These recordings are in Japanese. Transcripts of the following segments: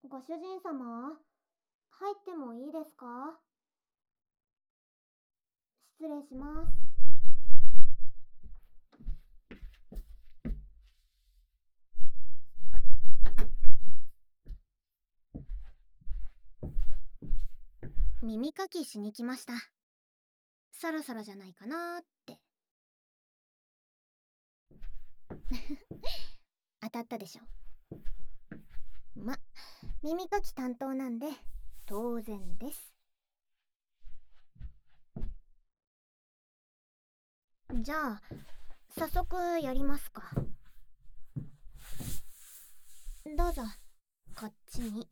ご主人様、入ってもいいですか？失礼します。耳かきしに来ました。そろそろじゃないかなーって。当たったでしょ。耳かき担当なんで当然です。じゃあ早速やりますか。どうぞこっちに。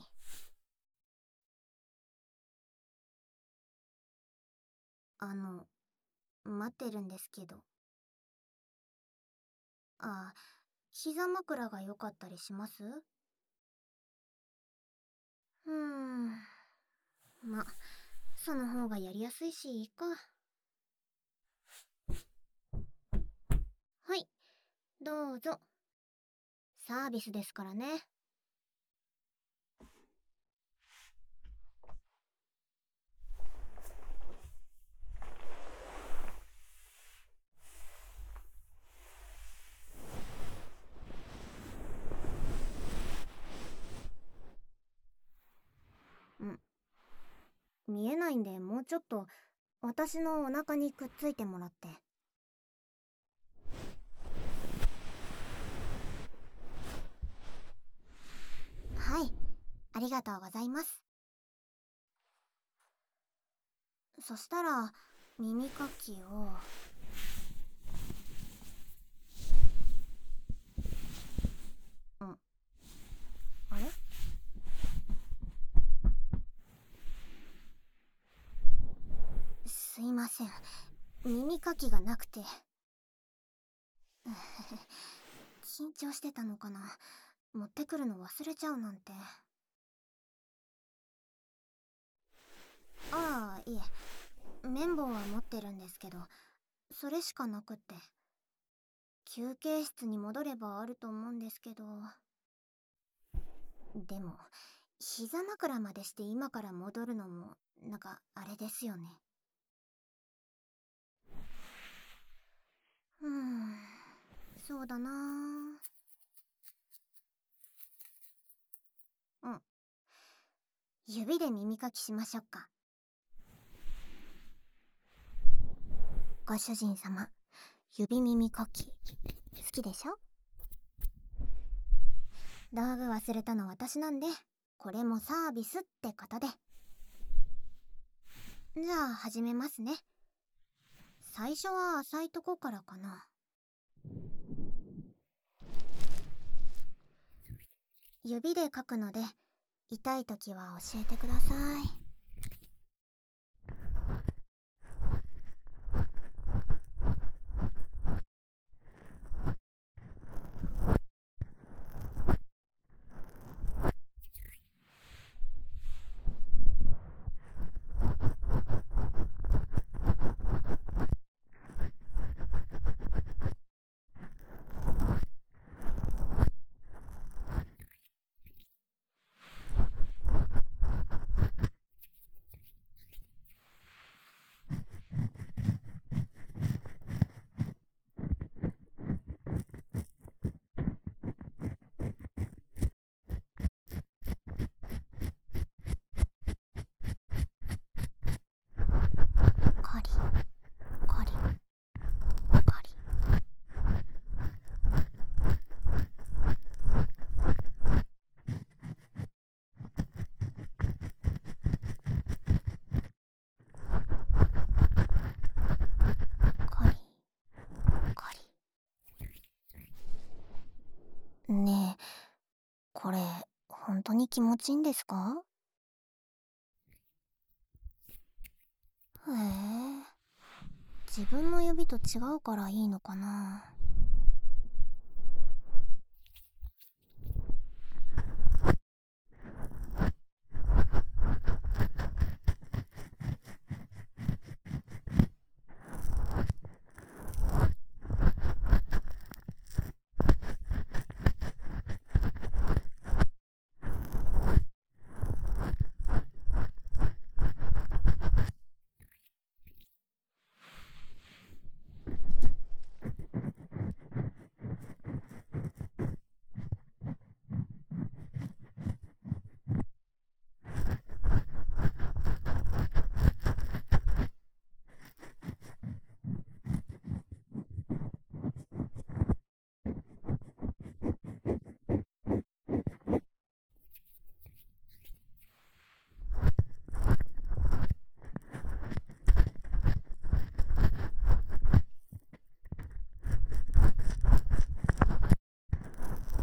待ってるんですけど。膝枕が良かったりします？その方がやりやすいしいいか。はい、どうぞ。サービスですからね。見えないんでもうちょっと私のお腹にくっついてもらって。はい、ありがとうございます。そしたら耳かきを。あれ？すいません、耳かきがなくて。緊張してたのかな。持ってくるの忘れちゃうなんて。いえ、綿棒は持ってるんですけど、それしかなくって。休憩室に戻ればあると思うんですけど。でも膝枕までして今から戻るのもなんかあれですよね。そうだなー。指で耳かきしましょうか。ご主人様、指耳かき好きでしょ？道具忘れたの私なんで、これもサービスってことで。じゃあ始めますね。最初は浅いとこからかな。指で書くので痛い時は教えてください。カリカリカリ。カリカリ。ねえ、これ本当に気持ちいいんですか？へえ、自分の指と違うからいいのかな。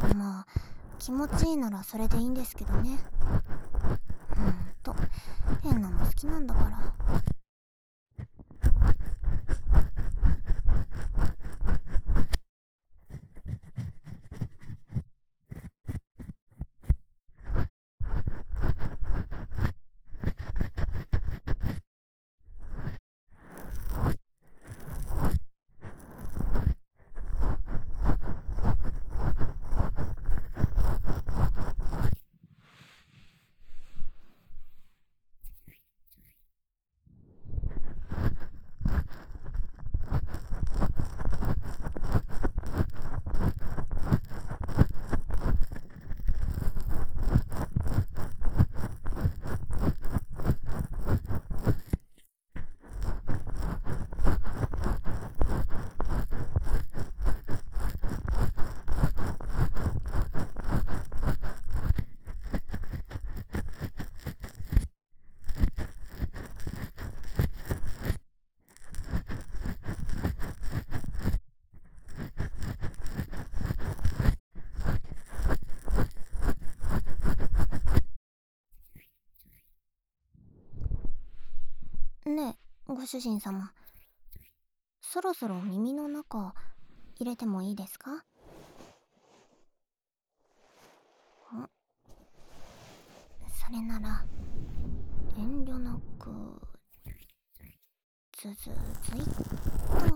まあ気持ちいいならそれでいいんですけどね。変なの好きなんだから。ねえご主人様、そろそろ耳の中入れてもいいですか？それなら遠慮なくズズズイッと。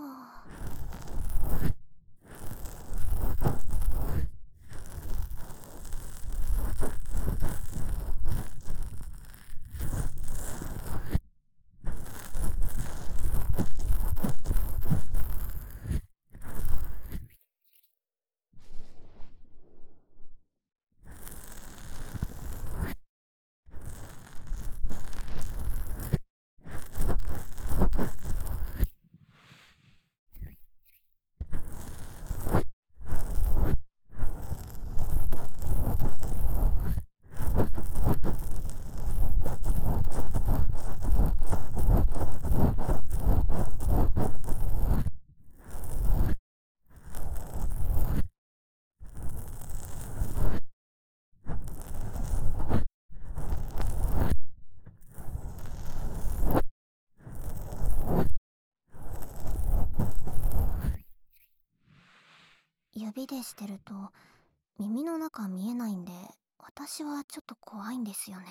指でしてると耳の中見えないんで、私はちょっと怖いんですよね。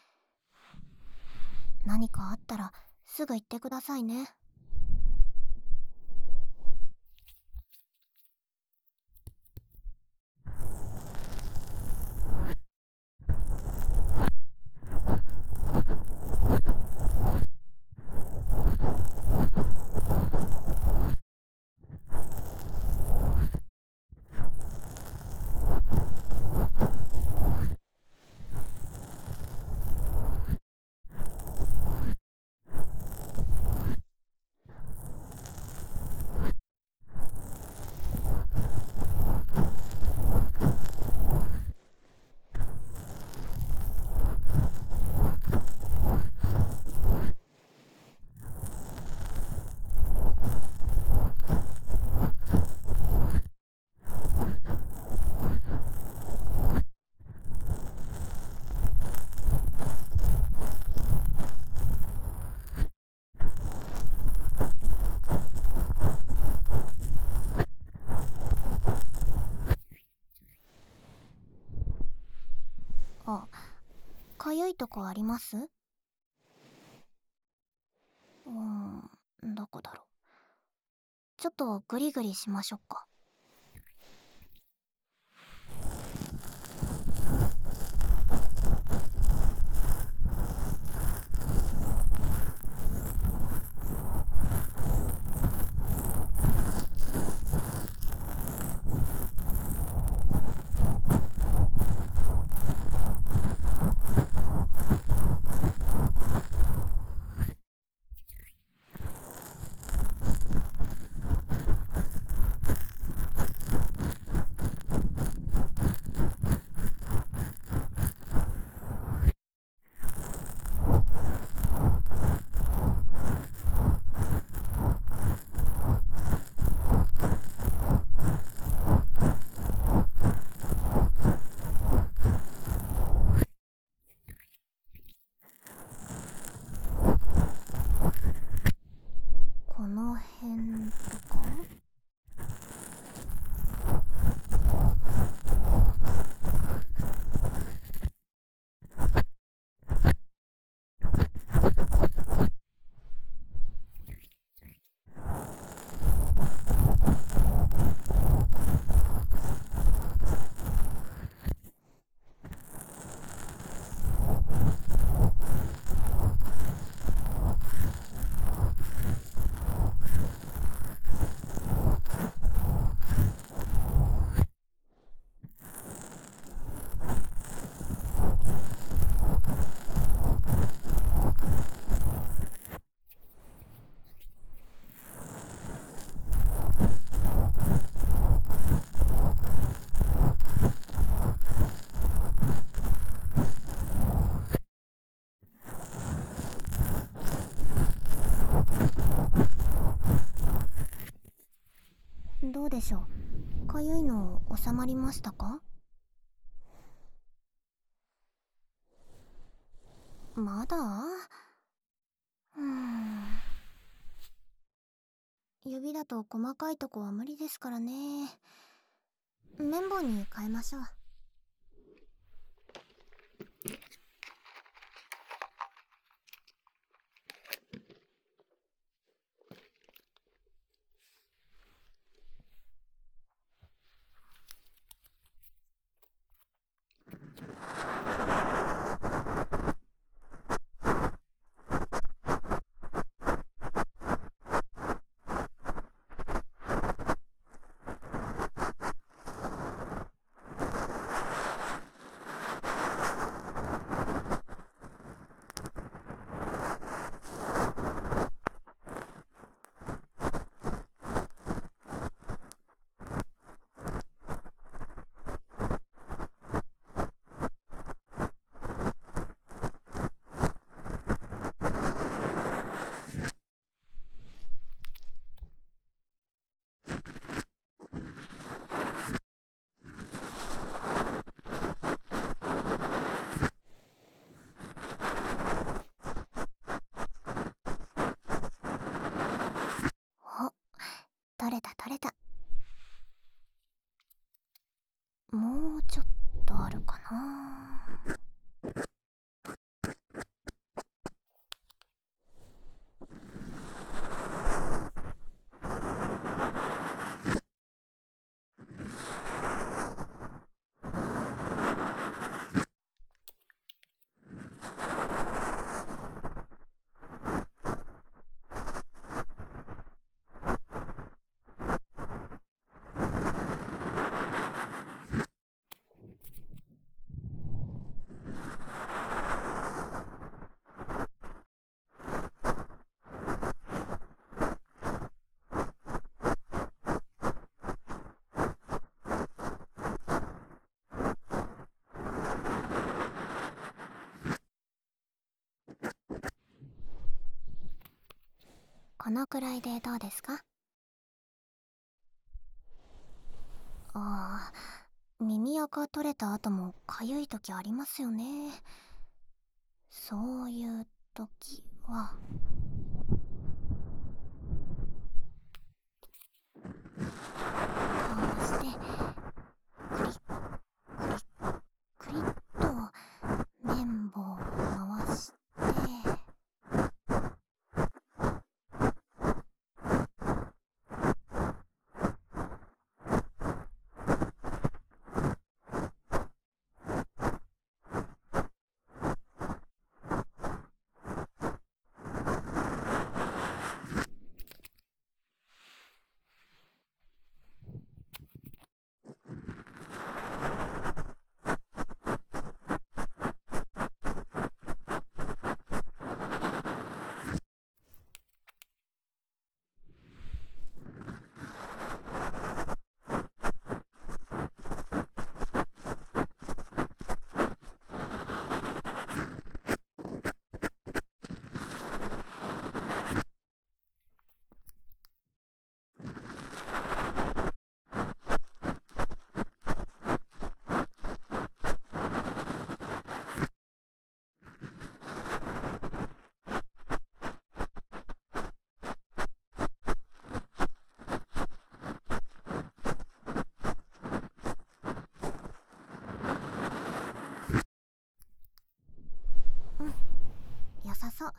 何かあったらすぐ言ってくださいね。あ、かゆいとこあります？どこだろう。ちょっとグリグリしましょうか。 でしょう。かゆいの収まりましたか？まだ？指だと細かいとこは無理ですからね。綿棒に変えましょう。お、取れた取れた。もうちょっとあるかな。このくらいでどうですか？ああ、耳垢取れた後もかゆい時ありますよね。そういう時はこうしてクリックリッと綿棒を回して、良さそう。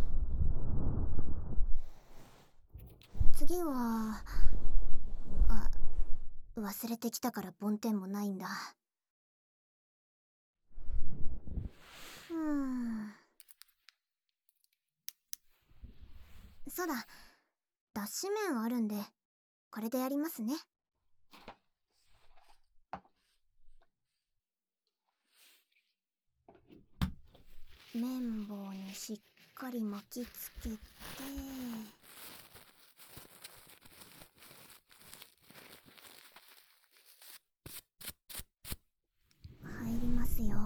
次は、あ、忘れてきたから梵天もないんだ。そうだ、脱脂綿あるんでこれでやりますね。綿棒にしっかり巻きつけて、入りますよ。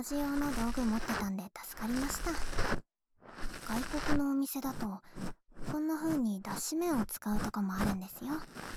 じ用の道具持ってたんで助かりました。外国のお店だとこんな風に脱脂麺を使うとかもあるんですよ。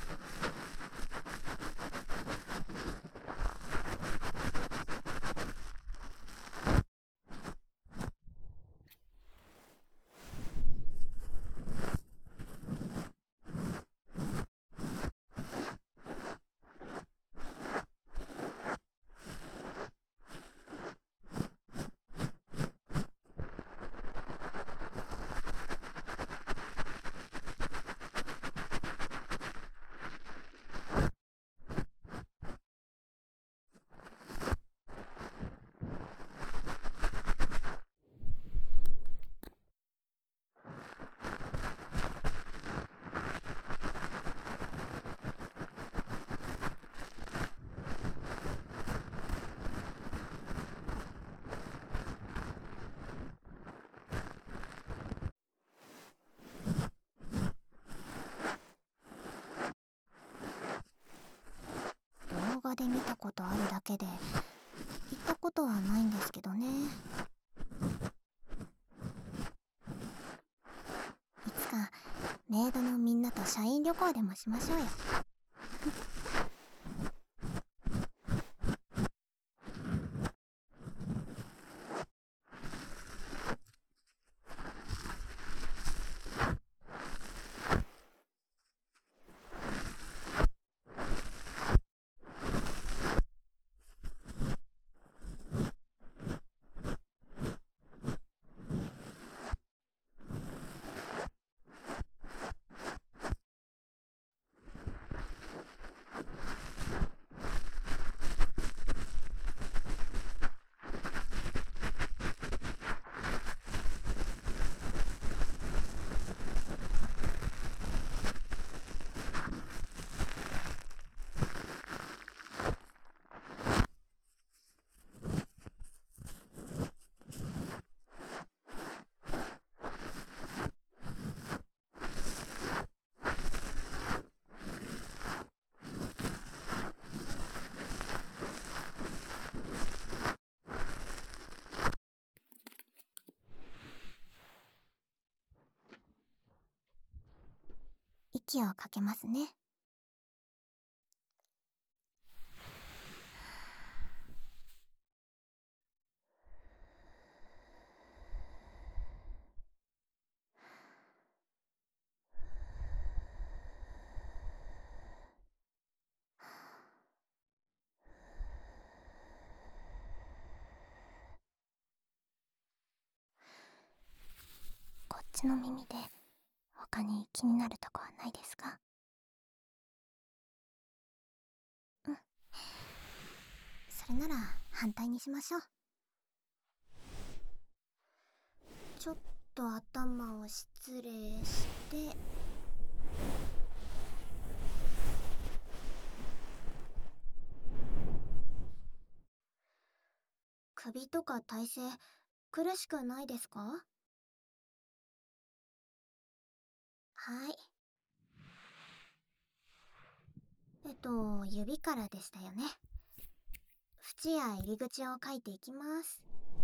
動画で見たことあるだけで行ったことはないんですけどね。いつかメイドのみんなと社員旅行でもしましょうよ。息をかけますね。こっちの耳で他に気になるとこはないですか？うん。それなら反対にしましょう。ちょっと頭を失礼して、首とか体勢苦しくないですか？はい。指からでしたよね。縁や入り口を描いていきます。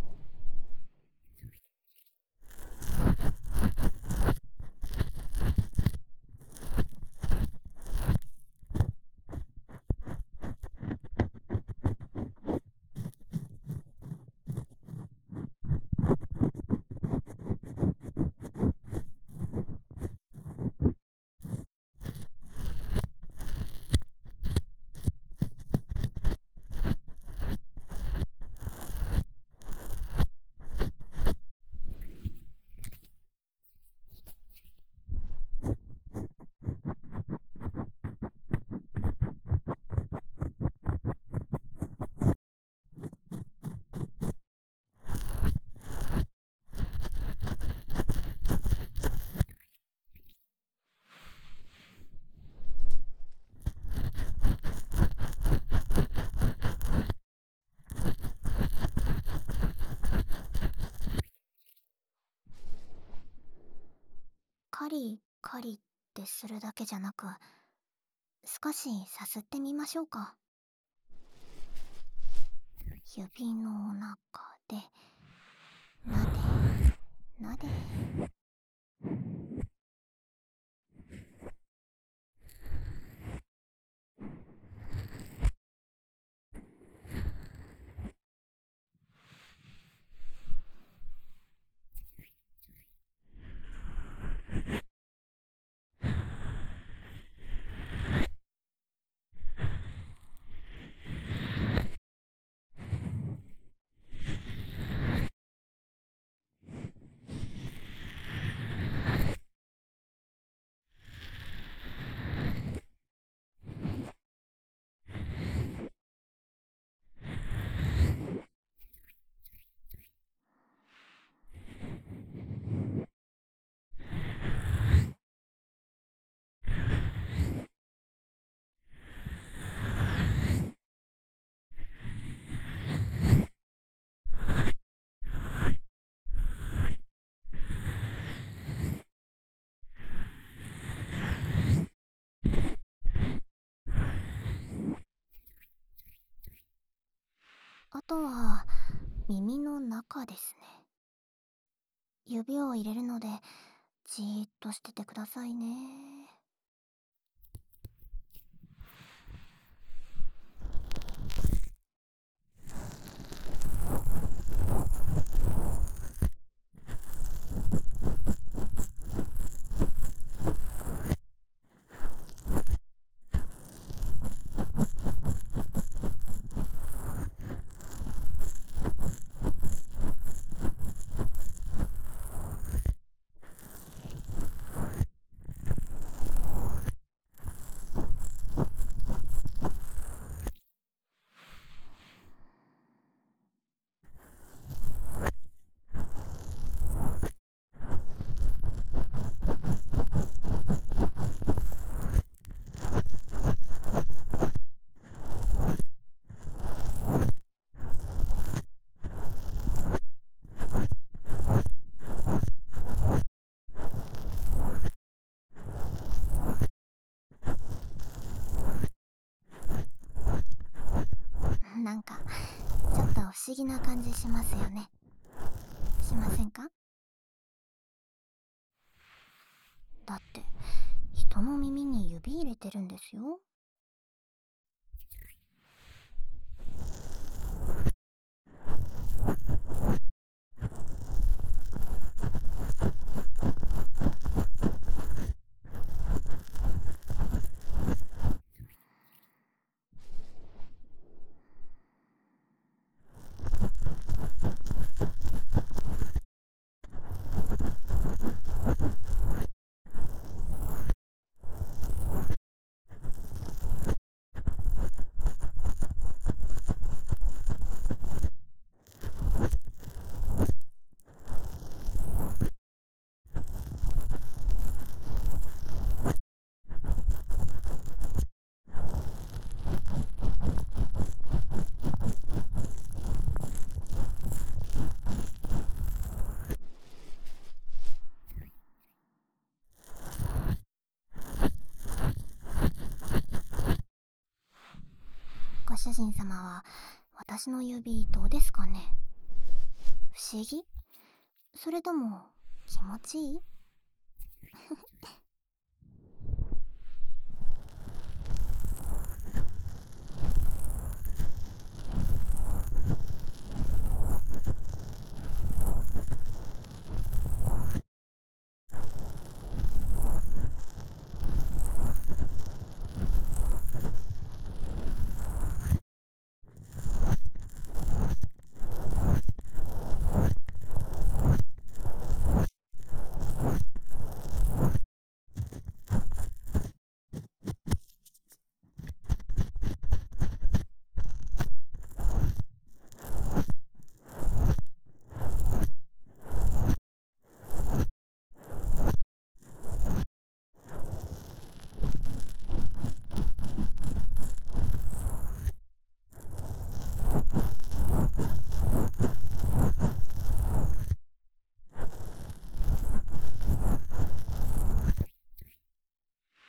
カリカリってするだけじゃなく、少しさすってみましょうか。指の中てなでなで。あとは耳の中ですね。指を入れるのでじーっとしててくださいね。なんかちょっと不思議な感じしますよね。しませんか？だって人の耳に指入れてるんですよ。ご主人様は私の指どうですかね？不思議？それとも気持ちいい？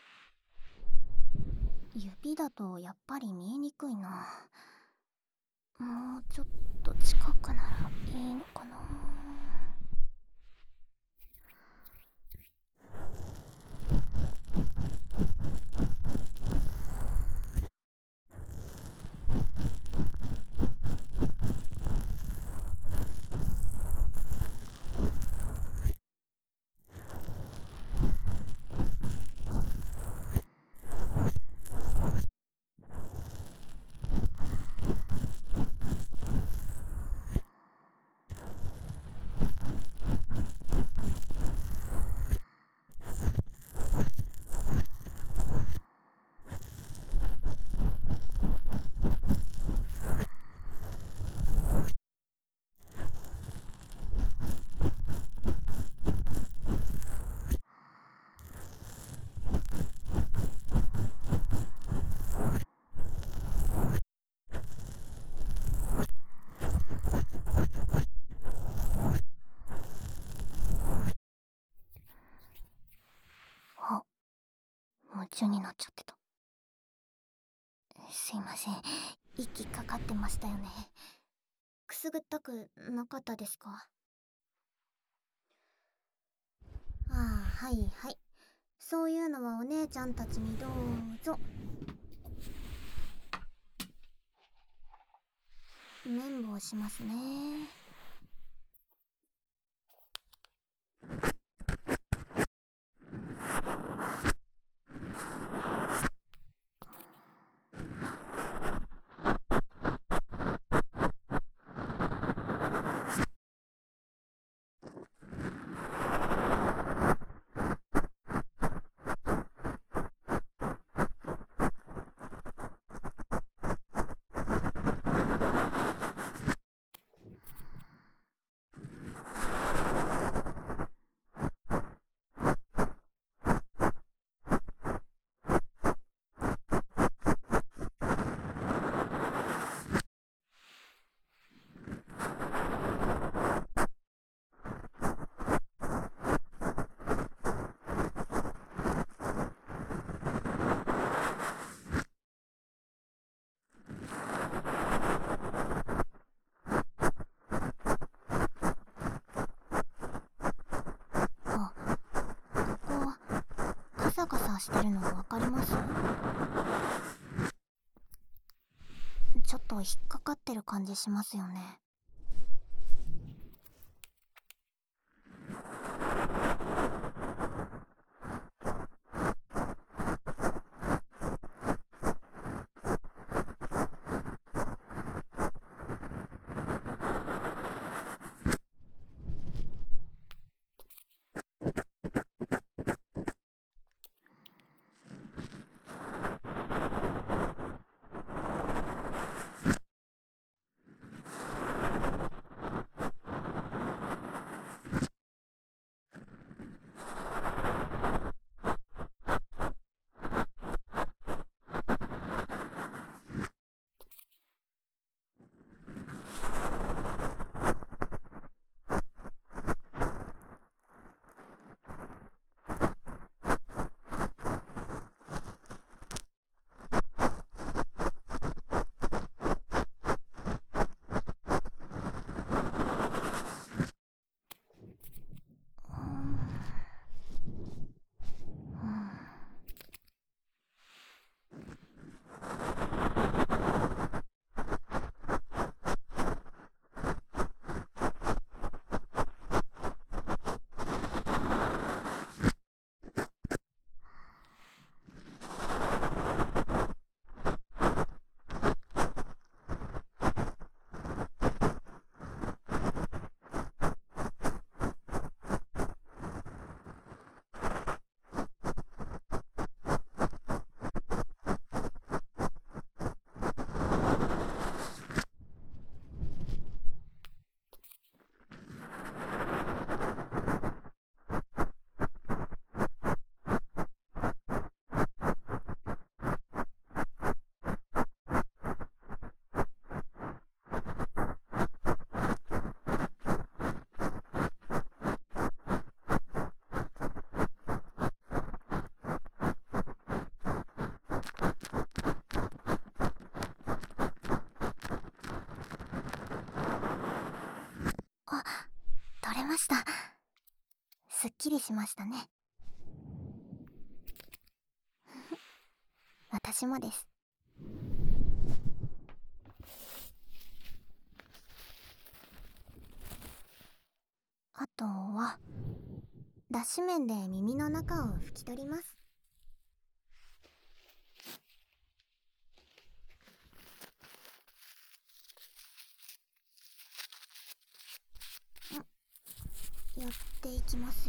指だとやっぱり見えにくいな。 もうちょっと近くならいいのかな。あ、夢中になっちゃってた。すいません、息かかってましたよね。くすぐったくなかったですか？ああ、はいはい。そういうのはお姉ちゃんたちにどうぞ。綿棒しますね。あ、ここカサカサしてるの分かります？ちょっと引っかかってる感じしますよね。 ました。すっきりしましたね。私もです。あとは脱脂綿で耳の中を拭き取ります。やっていきますよ。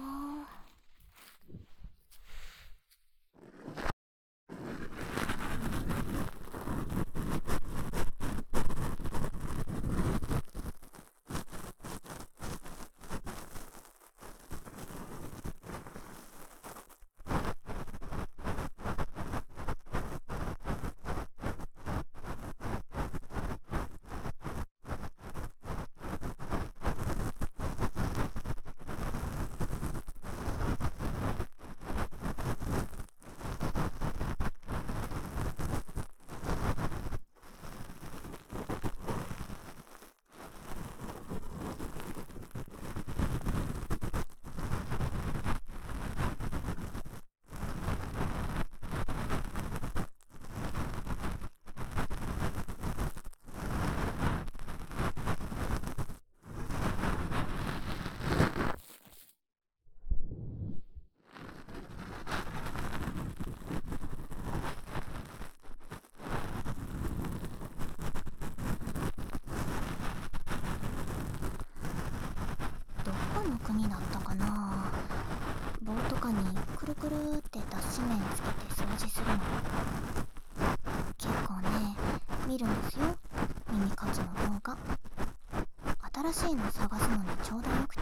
どこの国だったかな。棒とかにくるくるって脱脂綿つけて掃除するの結構ね、見るんですよ、耳かきの動画。新しいの探すのにちょうどよくて。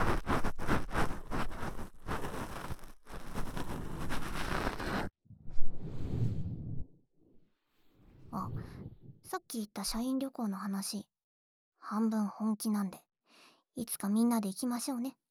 あ、さっき言った社員旅行の話、半分本気なんで、いつかみんなで行きましょうね。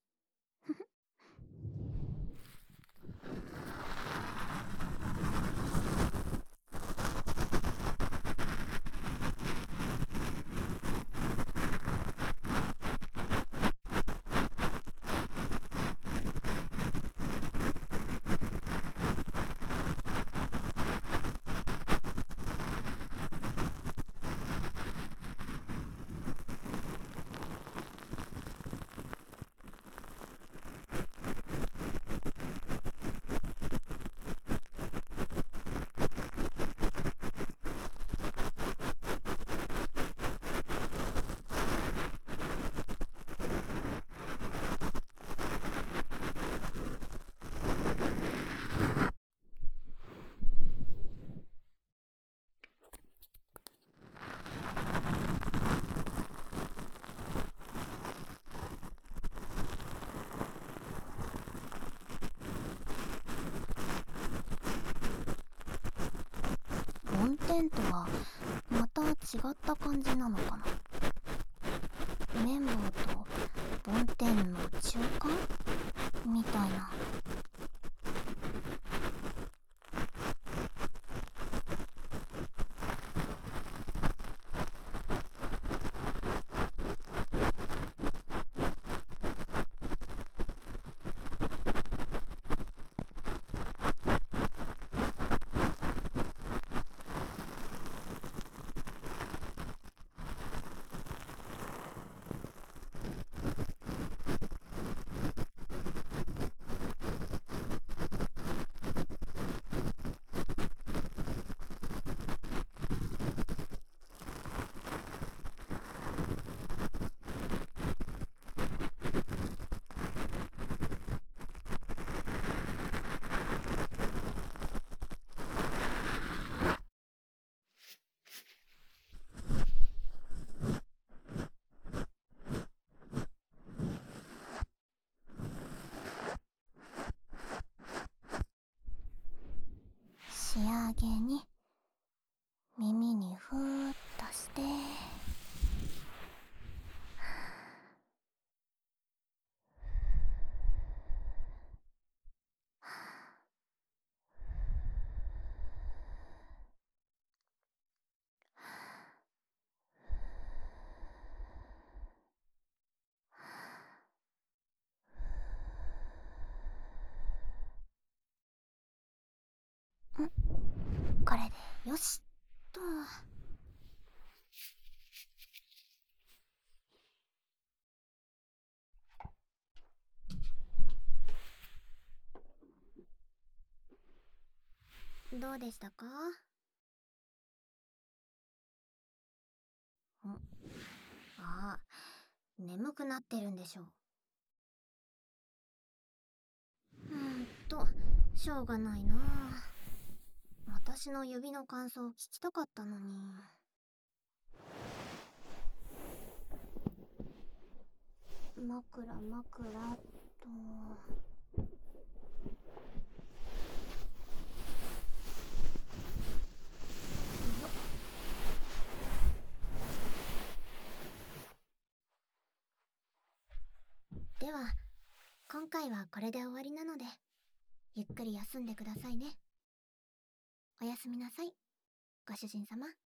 梵天とはまた違った感じなのかな。綿棒と梵天の中間みたいな。仕上げに耳にふーっとして、 よしと。どうでしたか？ああ、眠くなってるんでしょう。しょうがないな。私の指の感想を聞きたかったのに。枕と。では、今回はこれで終わりなので、ゆっくり休んでくださいね。おやすみなさい、ご主人様。